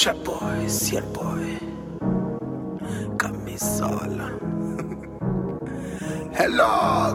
Trap boy, Ciel boy, camisola. Hello,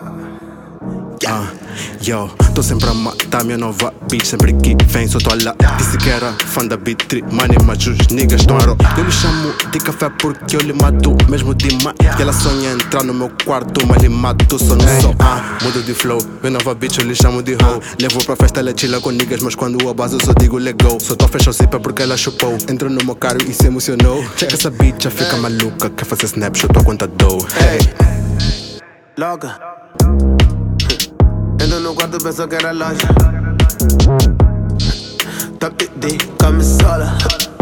Yo, tô sempre a matar minha nova bitch. Sempre que vem só tô lá. Disse que era fã da Beat3 Money, mas os niggas tão aro. Eu lhe chamo de café porque eu lhe mato mesmo de má. E ela sonha entrar no meu quarto, mas lhe mato só no som. Mudo de flow, minha nova bitch eu lhe chamo de hoe. Levo pra festa, ela chila com niggas, mas quando a base eu só digo let go. Só tô fechando zipa porque ela chupou. Entrou no meu carro e se emocionou. Checa essa bitch, já fica maluca. Quer fazer snapshot, tô conta dou. Loca. Entro no quarto, penso que era loja. Top de camisola.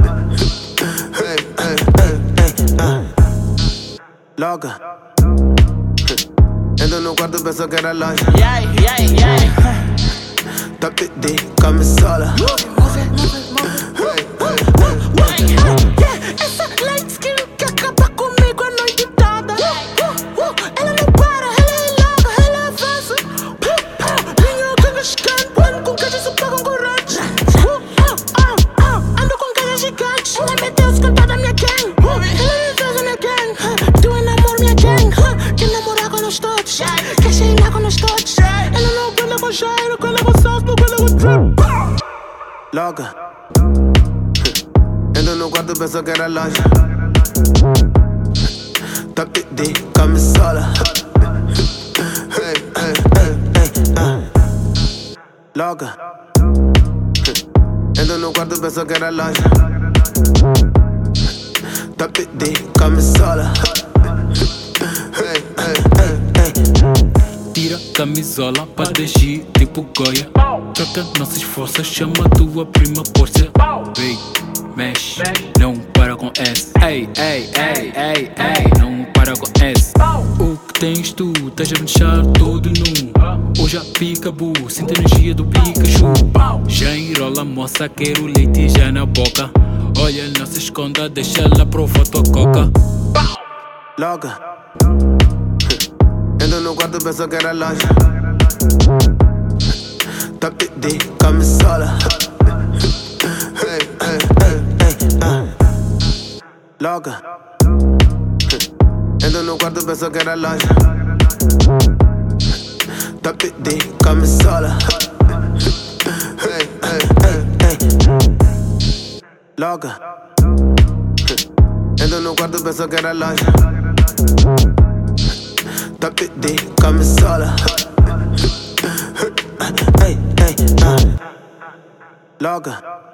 Loca. Entro no quarto, penso que era loja. Top de camisola. Essa light skin que acaba comigo a noite toda. Ela não para, ela é louca, ela avança. Minha ganga escante, ando com caixas super concorrentes. Ando com caixas gigantes. Ela meteu-se com toda a minha gang. Ela me fez a minha gang. Tu enamora minha gang. Quer namorar com nós todos, quer cheirar com nós todos. Ela não aguenta com cheiro, aguenta com sauce, não aguenta com trip. Loca. Entro no quarto, penso que era loja. Top de camisola. Loca. Entro no quarto, penso que era loja. Top de camisola. Tira camisola pra deixar tipo Goya. Troca nossas forças, chama tua prima Porsche. Vem, mexe, não para com essa. Ei, não para com essa. O que tens tu, estás a me deixar todo nu. Hoje a pica-bu, sinto a energia do Pikachu. Já enrola moça, quero leite já na boca. Olha, não se esconda, deixa ela provar tua coca. Loca. Entro no quarto, penso que era loja. Top de camisola. Loca. Entro no quarto, penso que era loja. Top de camisola. Loca. Entro no quarto, penso que era loja. Top de camisola. Loca.